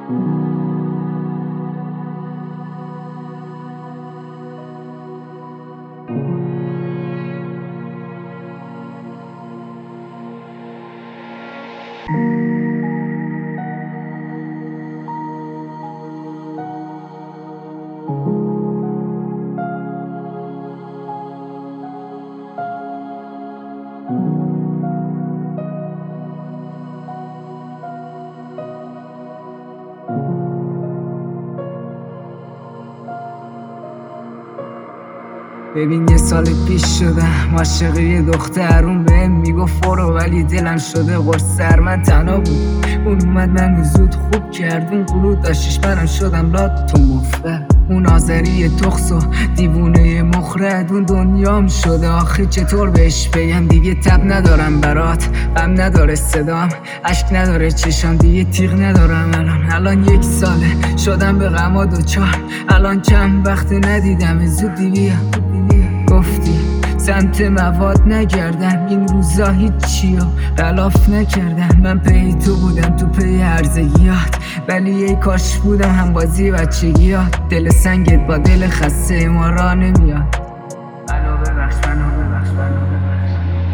ببین یه سال پیش شدم عاشق یه دختر، اون بهم میگفت برو، ولی دلم شده قرصر. من تنها بود، اون اومد منو زود خوب کرد، اون قلود داشتش منم شدم لات تو مفبر. اون آذری تخص و دیوونه مخرد، اون دنیام شده آخه چطور بهش بگم. دیگه تب ندارم برات، غم نداره صدام، اشک نداره چشام، دیگه تیغ ندارم الان 1 ساله شدم به غما دوچار. الان چند وقت ندیدم، زودی بیا. گفتی سمت مواد نگردم، این روزا هیچی رو غلاف نکردم. من پی تو بودم تو پی هرزگیات، ولی یه کاش بودم هم بازی بچگیات. دل سنگت با دل خسته ما را نمیاد. منو ببخش، منو ببخش، منو ببخش.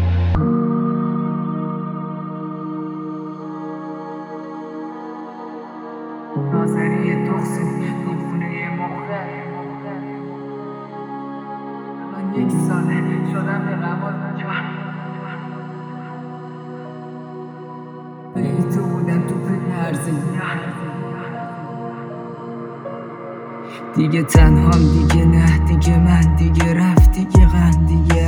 ناظری تخص دیوونه مخرد، الان 1 ساله شدم به غمات نجار. پی تو بودم تو پی هرزگیات. دیگه تنهام، دیگه نه، دیگه من، دیگه رفت، دیگه غم، دیگه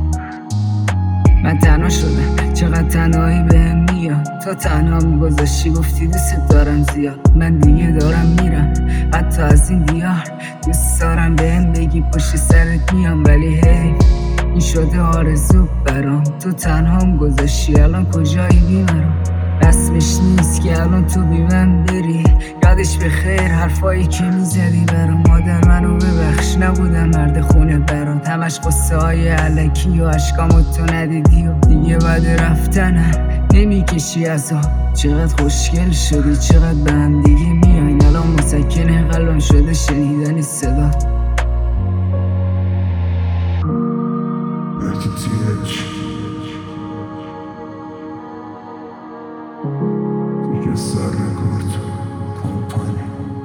من تنها شدم. چقدر تنهایی بهم میاد، تو تنها میگذاشتی، گفتی دوست دارم زیاد. من دیگه دارم میرم حتی از این دیار، دوست دارم بهم بگی پشت سرت میام، ولی هی این شده آرزو برام. تو تنهام گذاشتی، الان کجایی بیمرام؟ رسمش نیست که الان تو بی من بری، یادش به خیر حرفایی که میزدی برام. مادر منو ببخش، نبودم مرد خونه برات، همش قصه های علکی و اشکامو تو ندیدی و دیگه بعد رفتنم نمیکشی عذاب. چقدر خوشگل شدی، چقدر به هم دیگه میاین، الان مسکن قلبم شده شنیدن صدا. دیگه سر نگرد کمپانی.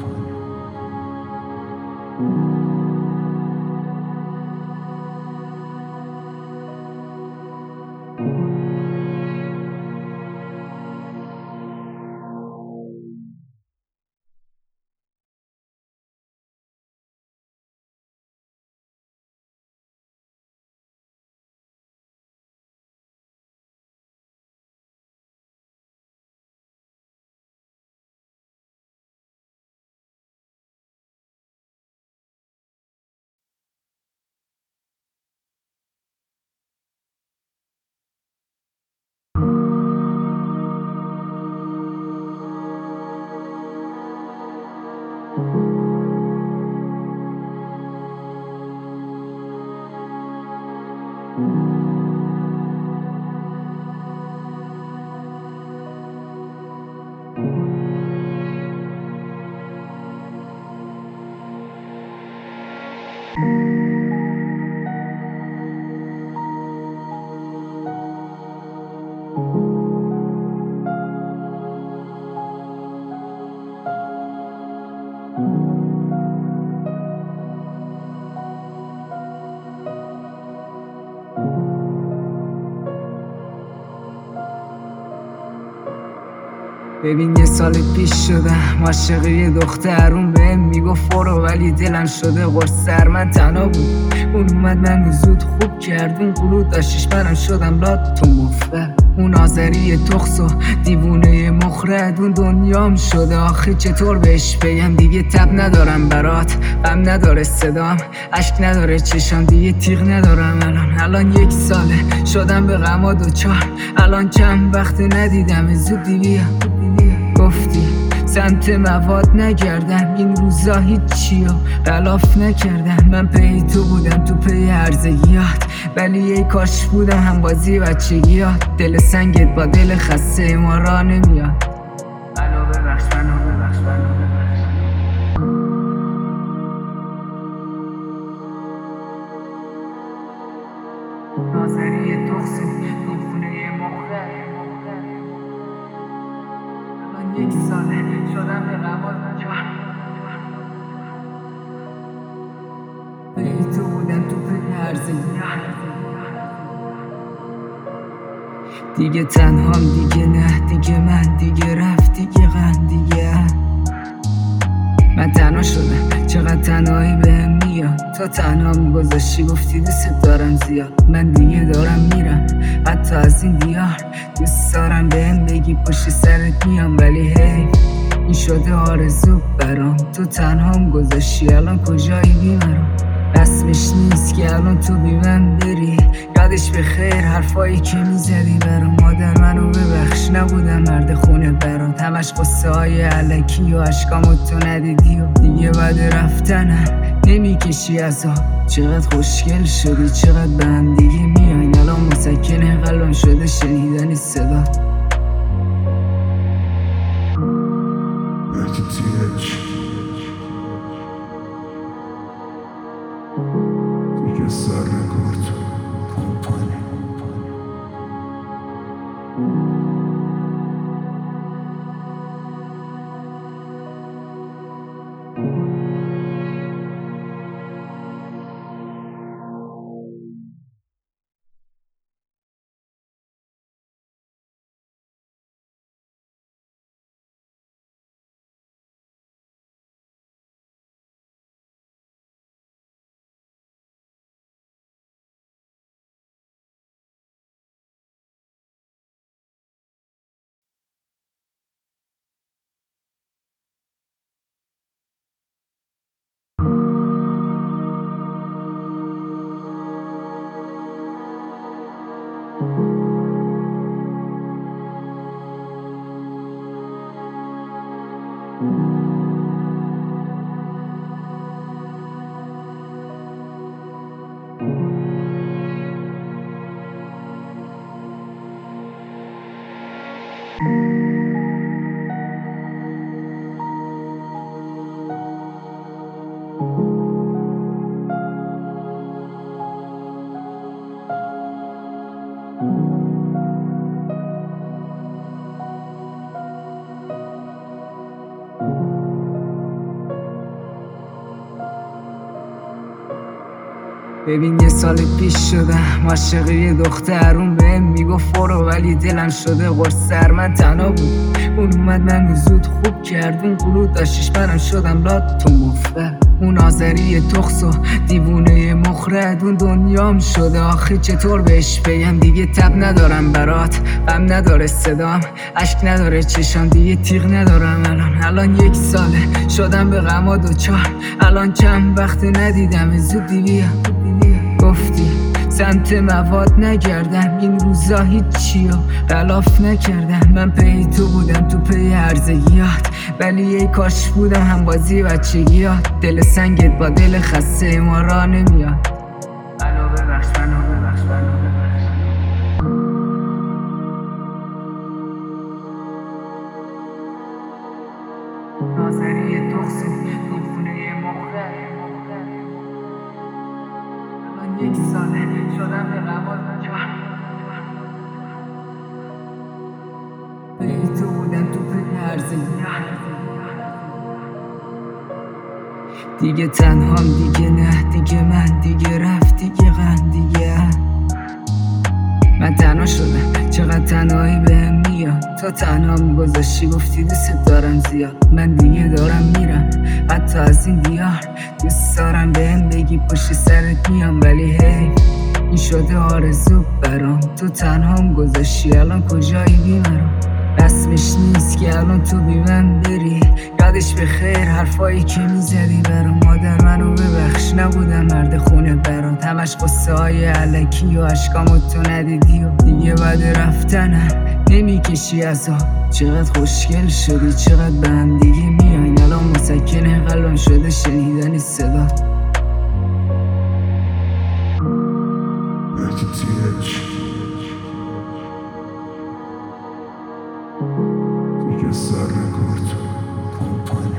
ببین یه سال پیش شدم عاشق یه دختر، اون بهم میگفت برو، ولی دلم شده قرصر. من تنها بود، اون اومد منو زود خوب کرد، اون قلود داشتش منم شدم لات تو مفبر. اون آذری تخص و دیوونه مخرد، اون دنیام شده آخه چطور بهش بگم. دیگه تب ندارم برات، غم نداره صدام، اشک نداره چشام، دیگه تیغ ندارم الان 1 ساله شدم به غما دوچار. الان چند وقت ندیدم، زودی بیا. گفتی سمت مواد نگردم، این روزا هیچی رو غلاف نکردم. من پی تو بودم تو پی هرزگیات، ولی یه کاش بودم هم بازی بچگیات. دل سنگت با دل خسته ما را نمیاد. منو ببخش، منو ببخش، منو 1 ساله شدم به غمات ای تو بودم تو هرزگی دیگه تنهام دیگه نه دیگه من دیگه رفت دیگه غم دیگه من تنها شدم چقدر تنهایی بهم میاد تا تنها میگذاشتی گفتی دوست دارم زیاد من دیگه دارم میرم حتی از این دیار دوست دارم بهم بگی پشت سرت میام ولی هی این شده آرزو برام تو تنهام گذاشتی الان کجایی بیمرام رسمش نیست که الان تو بی من بری یادش به خیر حرفایی که میزدی برام مادر منو ببخش نبودم مرد خونه برات همش قصه های علکی و عشقامو تو ندیدی و دیگه بعد رفتنم نمیکشی عذاب چقدر خوشگل شدی چقدر به هم دیگه میاین الان مسکن قلبم شده شنیدن صدا دیگه سر نکرد کمپانی ببین 1 سال پیش شدم عاشق یه دخترون بهم میگفت برو ولی دلم شده قرصر من تنها بود اون اومد منو زود خوب کرد اون قلود داشتش منم شدم لات تو مفبر اون آذری تخص و دیوونه مخرد اون دنیام شده آخه چطور بهش بگم دیگه تب ندارم برات غم نداره صدام اشک نداره چشام دیگه تیغ ندارم الان 1 ساله شدم به غما دوچار الان چند وقت ندیدم زودی بیا گفتی سمت مواد نگردم این روزا هیچی و غلاف نکردم من پی تو بودم تو پی هرزگیات ولی یه کاش بودم هم بازی بچگیات دل سنگت با دل خسته ما را نمیاد منو ببخش نازری تخصی دیوونه مخرد من 1 ساله شدم به غمات ای تو بودم تو پی هرزگی دیگه تنهام دیگه نه دیگه من دیگه رفت دیگه غم دیگه من تنها شدم چقدر تنهایی بهم میاد تا تنها میگذاشتی گفتی دوست دارم زیاد من دیگه دارم میرم حتی از این دیار دوست دارم بهم بگی پشت سرت میام ولی هی این شده آرزو برام تو تنهام گذاشتی الان کجایی بیمرام رسمش نیست که الان تو بی من بری یادش به خیر حرفایی که میزدی برام مادر منو ببخش نبودم مرد خونه برات همش قصه های علکی و عشقامو تو ندیدی و دیگه بعد رفتنم نمیکشی عذاب چقدر خوشگل شدی چقدر به هم دیگه میاین الان مسکن قلبم شده شنیدن صدا دیگه سر نکرد کمپانی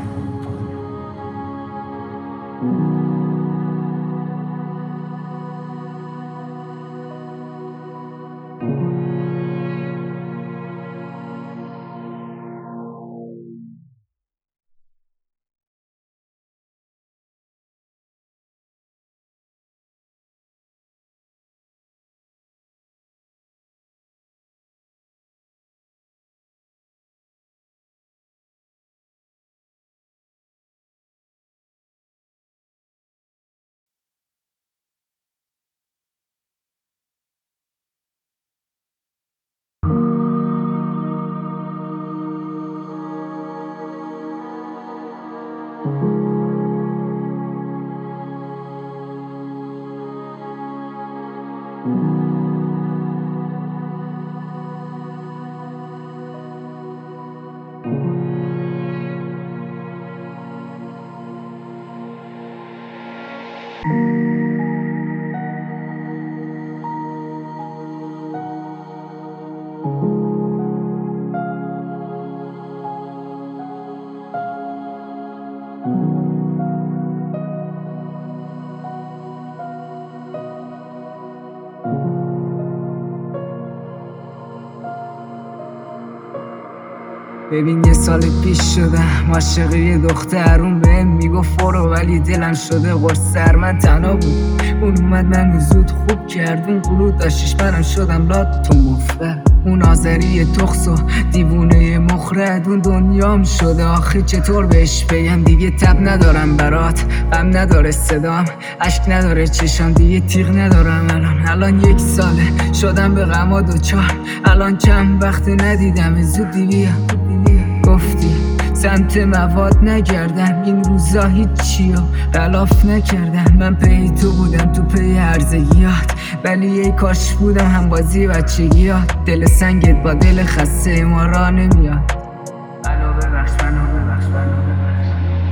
ببین یه سال پیش شدم عاشق یه دخترون بهم میگفت برو، ولی دلم شده قرصر. من تنها بود، اون اومد منو زود خوب کرد. اون قلود داشتش منم شدم لات تو مفبر. اون آذری تخص و دیوونه مخرد اون دنیام شده. آخه چطور بهش بگم دیگه تب ندارم برات، غم نداره صدام، اشک نداره چشام، دیگه تیغ ندارم. الان 1 ساله شدم به غما دوچار. الان چند وقت ندیدم، زودی بیا. گفتی سمت مواد نگردم، این روزا هیچی و غلاف نکردم. من پی تو بودم تو پی هرزگیات، ولی یه کاش بودم هم بازی بچگیات. دل سنگت با دل خسته ما را نمیاد. منو ببخش، منو ببخش، منو ببخش.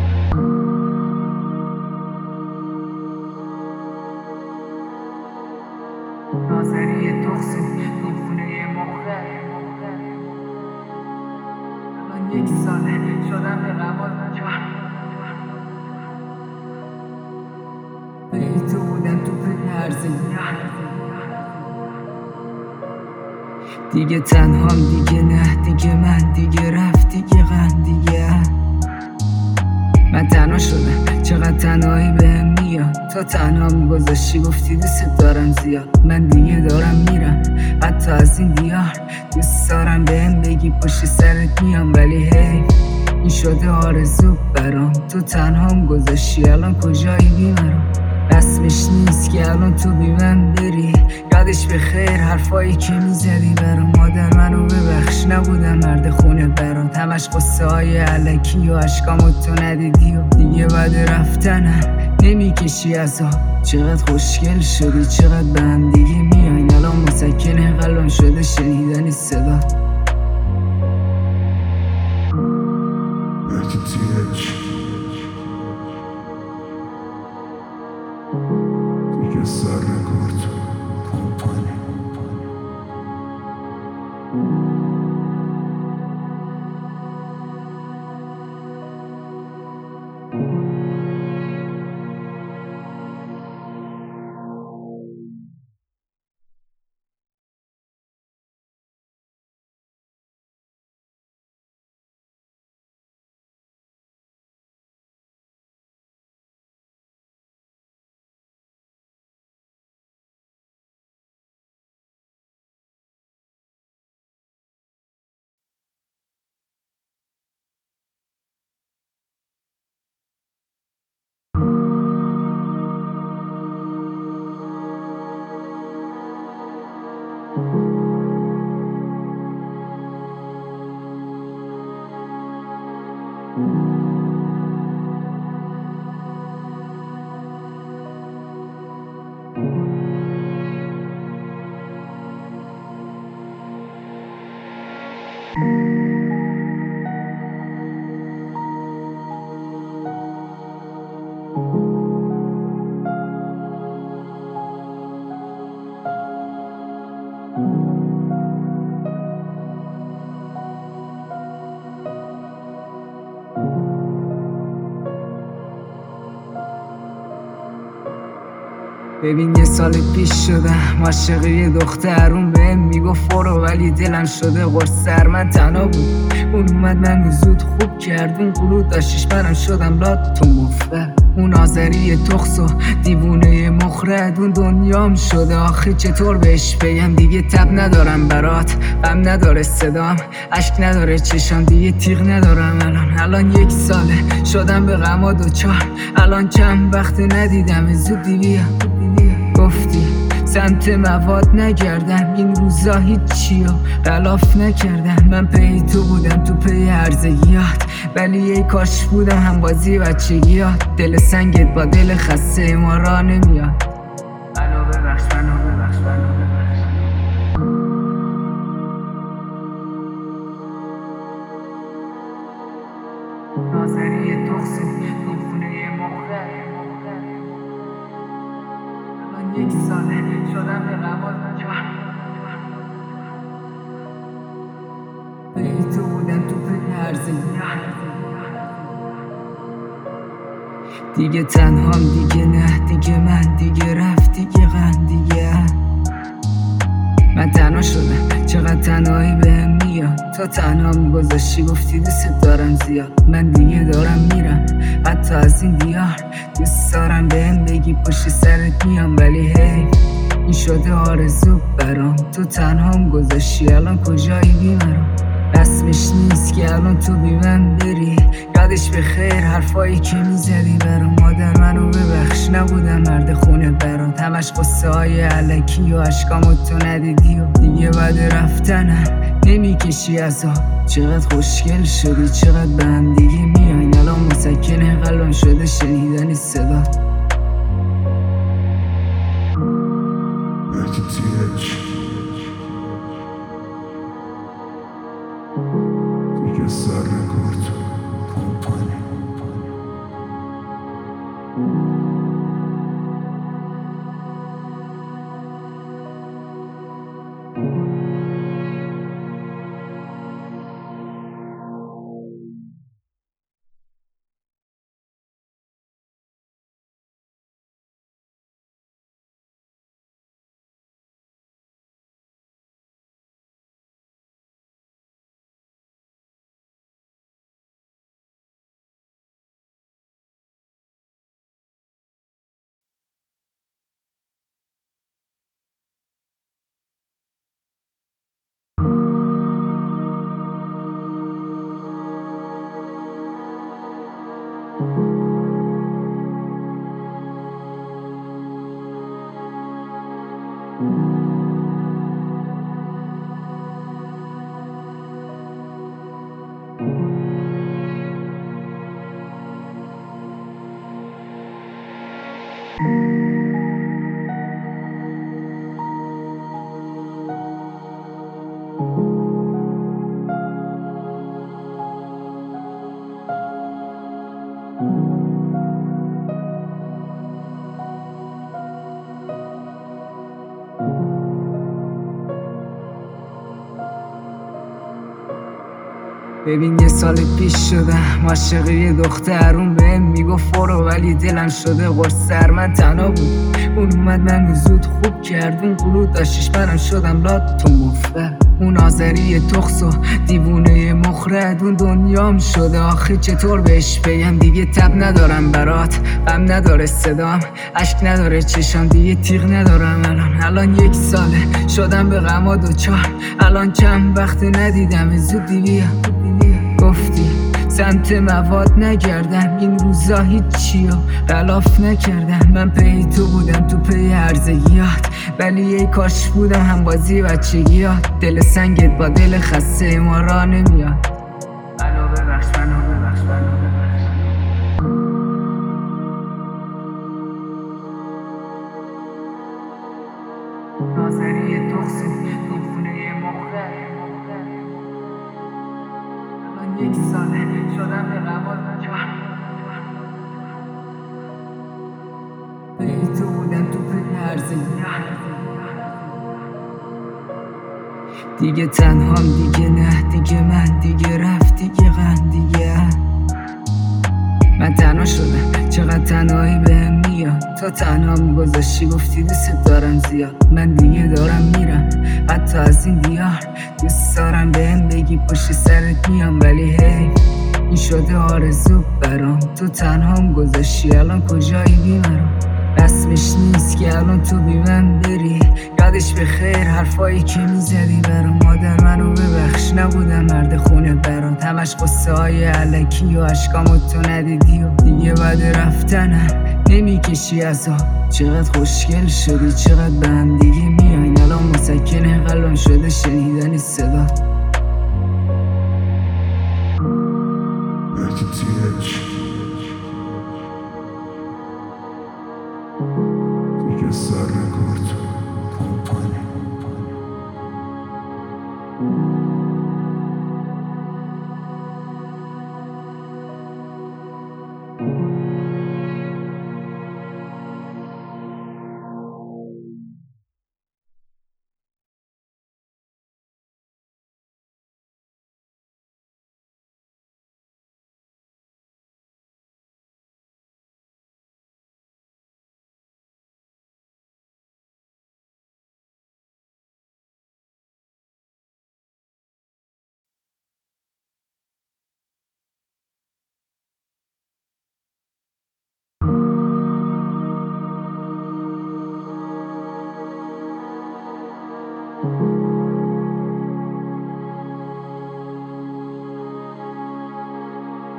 نازری تخصی دیوونه مخرد. الان 1 ساله شدم به غما دوچار. پی تو بودم تو پی هرزگیات. دیگه تنهام، دیگه نه، دیگه من، دیگه رفت، دیگه غم، دیگه من تنها شدم. چقدر تنهایی بهم میاد، تو تنها میگذاشتی گفتی دوست دارم زیاد. من دیگه دارم میرم حتی از این دیار. دوست دارم بهم بگی پشت سرت میام، ولی هی این شده آرزو برام. تو تنهام گذاشتی، الان کجایی بیمرام؟ رسمش نیست که الان تو بی من بری. یادش به خیر حرفایی که میزدی برام. مادر منو ببخش، نبودم مرد خونه برات. همش قصه های علکی و اشکامو تو ندیدی و دیگه بعد رفتنم نمیکشی عذاب. چقدر خوشگل شدی، چقدر به هم دیگه میاین. الان مسکن قلبم شده شنیدن صدا. TikSR Record Company. ببین یه سال پیش شدم عاشق یه دخترون بهم میگفت برو، ولی دلم شده قرصر. من تنها بود، اون اومد منو زود خوب کرد. اون قلود داشتش منم شدم لات تو مفبر. اون آذری تخص و دیوونه مخرد اون دنیام شده. آخه چطور بهش بگم دیگه تب ندارم برات، غم نداره صدام، اشک نداره چشام، دیگه تیغ ندارم. الان 1 ساله شدم به غما دوچار. الان چند وقت ندیدم، زودی بیا. گفتی سمت مواد نگردم، این روزا هیچی و غلاف نکردم. من پی تو بودم تو پی هرزگیات، ولی یه کاش بودم هم بازی بچگیات. دل سنگت با دل خسته ما را نمیاد. منو ببخش، منو ببخش، منو ببخش. نازری تخصی دیوونه مخرد. 1 ساله شدم به غما دوچار. پی تو بودم تو پی هرزگیات. دیگه تنهام، دیگه نه، دیگه من، دیگه رفت، دیگه غم، دیگه من تنها شدم، چقدر تنهایی بهم میاد. تو تنها میگذاشتی گفتی دوست دارم زیاد. من دیگه دارم میرم حتی از این دیار. دوست دارم بهم بگی پشت سرت میام، ولی هی این شده آرزو برام. تو تنها گذاشتی الان کجایی بیمرام. رسمش نیست که الان تو بی من بری. یادش به خیر حرفایی که میزدی برام. مادر منو ببخش نبودم مرد خونه برات. همش قصه های علکی و عشقامو تو ندیدی و دیگه بعد رفتنم نمیکشی عذاب. چقدر خوشگل شدی، چقدر به هم دیگه میاین. الان مسکن قلبم شده شنیدن صدا. RTTH دیگه سر رکورد کمپانی. ببین یه سال پیش شدم عاشق یه دختر. اون بهم میگفت برو، ولی دلم شده قرصر. من تنها بود، اون اومد منو زود خوب کرد. اون قلود داشتش منم شدم لات تو مفبر. اون آذری تخص و دیوونه مخرد. اون دنیام شده آخه چطور بهش بگم. دیگه تب ندارم برات، غم نداره صدام، اشک نداره چشام، دیگه تیغ ندارم الان 1 ساله شدم به غما دوچار. الان چند وقت ندیدم، زودی بیا. گفتی سمت مواد نگردم، این روزا هیچی و غلاف نکردم. من پی تو بودم تو پی هرزگیات، ولی یه کاش بودم هم بازی بچگیات. دل سنگت با دل خسته ما را نمیاد. منو ببخش، منو ببخش، منو ببخش. نازری تخصی دیوونه مخه. من 1 ساله شدم به غما دوچار. پی تو بودم تو پی هرزگیات. دیگه تنهام، دیگه نه، دیگه من، دیگه رفت، دیگه غم، دیگه من تنها شدم، چقدر تنهایی بهم میاد. تو تنها میگذاشتی گفتی دوست دارم زیاد. من دیگه دارم میرم حتی از این دیار. دوست دارم بهم بگی پشت سرت میام، ولی هی این شده آرزو برام. تو تنها گذاشتی الان کجایی بیمرام. رسمش نیست که الان تو بی من بری. یادش به خیر حرفایی که میزدی برام. مادر منو ببخش نبودم مرد خونه برات. همش قصه های علکی و عشقامو تو ندیدی و دیگه بعد رفتنم نمیکشی عذاب. چقدر خوشگل شدی، چقدر به هم دیگه میاین. الان مسکن قلبم شده شنیدن صدا. RTTH دیگه سر رکورد کمپانی.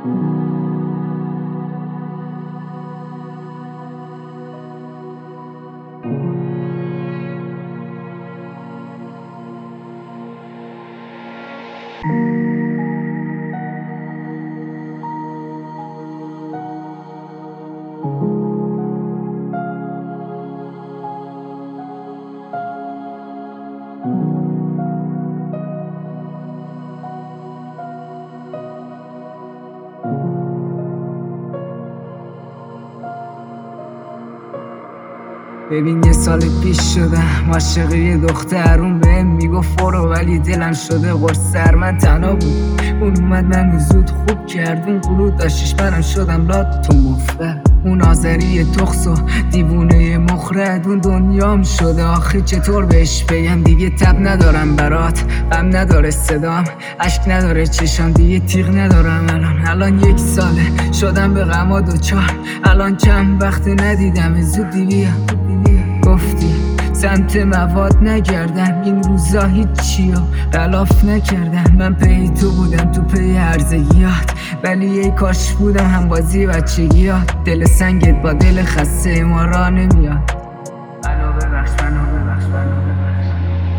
ببین یه سال پیش شدم عاشق یه دختر، اون بهم میگفت برو ولی دلم شده قرصر. من تنها بود اون اومد منو زود خوب کرد، اون قلود داشتش منم شدم لات تو مفبر. اون آذری تخص و دیوونه مخرد اون دنیام شده آخه چطور بهش بگم. دیگه تب ندارم برات، غم نداره صدام، اشک نداره چشام، دیگه تیغ ندارم الان 1 ساله شدم به غما دوچار. الان چند وقت ندیدم زودی بیا. گفتی سمت مواد نگردم، این روزا هیچی و غلاف نکردم. من پی تو بودم تو پی هرزگیات، ولی یه کاش بودم هم بازی بچگیات. دل سنگت با دل خسته ما را نمیاد. منو ببخش منو ببخش منو ببخش.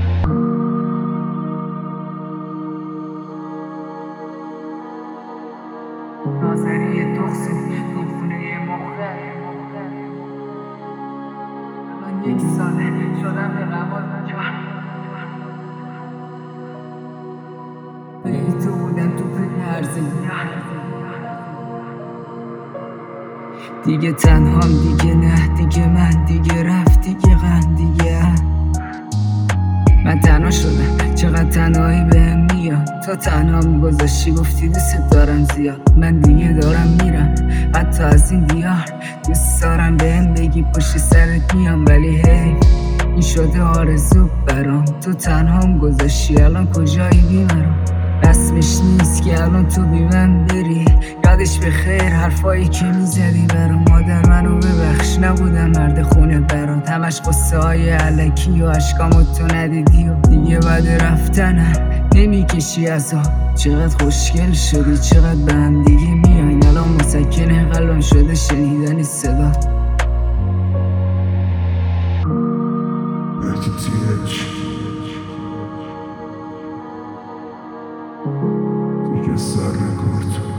نازری تخص دیوونه مخرد، الان 1 ساله شدم به غما دوچار. پی تو بودم تو پی هرزگیات. دیگه تنهام، دیگه نه، دیگه من، دیگه رفت، دیگه غم، دیگه من تنها شدم. چقدر تنهایی بهم میاد، تو تنها میگذاشتی گفتی دوست دارم زیاد. من دیگه دارم میرم حتی از این دیار، دوست دارم بهم بگی پشت سرت میام، ولی هی این شده آرزو برام. تو تنهام گذاشتی الان کجایی بیمرام، رسمش نیست که الان تو بی من بری. یادش به خیر حرفایی که میزدی برام. مادر منو ببخش نبودم مرد خونه برات، همش قصه های علکی و عشقامو تو ندیدی و دیگه بعد رفتنم نمیکشی عذاب. چقدر خوشگل شدی، چقدر به هم دیگه میاین، الان مسکن قلبم شده شنیدن صدا. دیگه سر نکرد